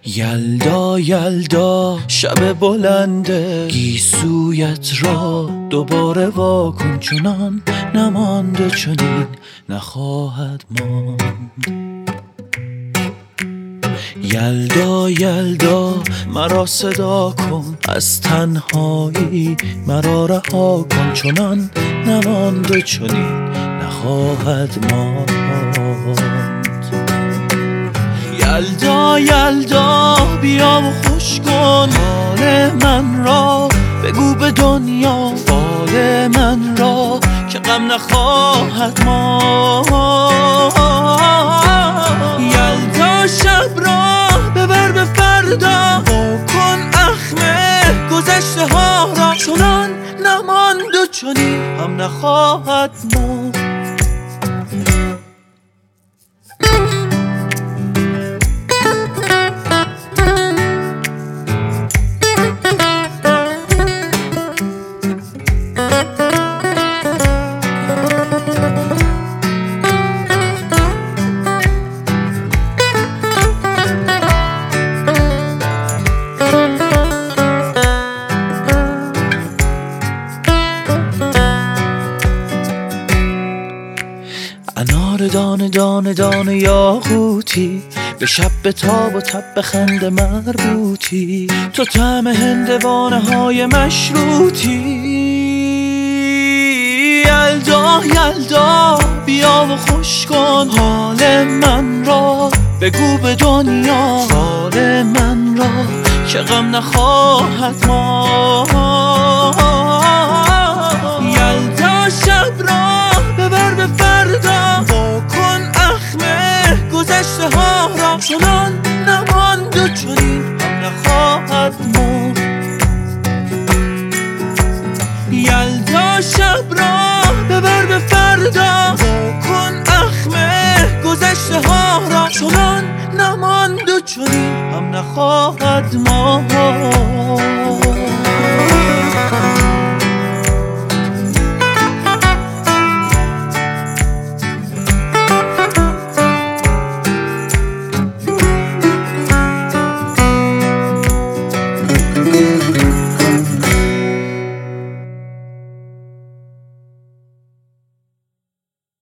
یلدا یلدا شب بلنده، گیسویت را دوباره واکن، چنان نمانده چنین نخواهد ماند. یلدا یلدا مرا صدا کن، از تنهایی مرا رها کن، چنان نمانده چنین نخواهد ماند. یلدا یلدا بیا و خوش کن حال من را، بگو به دنیا حال من را که غم نخواهد ماند. یلدا شب را ببر به فردا، کن اخمه گذشته ها را، چنان نماند و چنین هم نخواهد ماند. انار دانه دانه دانه یاقوتی، به شب به تاب و تب به خنده مربوطی، تو طعم هندوانه های مشروطی. یلدا یلدا بیا و خوش کن حال من را، بگو به دنیا حال من را که غم نخواهد ماند. یلدا شب را ببر به فردا، کن اخمه گذشته ها را، چنان نماند و چنین هم نخواهد ماند. یلدا شب را ببر به فردا، کن اخمه گذشته ها را، چنان نماند و چنین هم نخواهد ماند.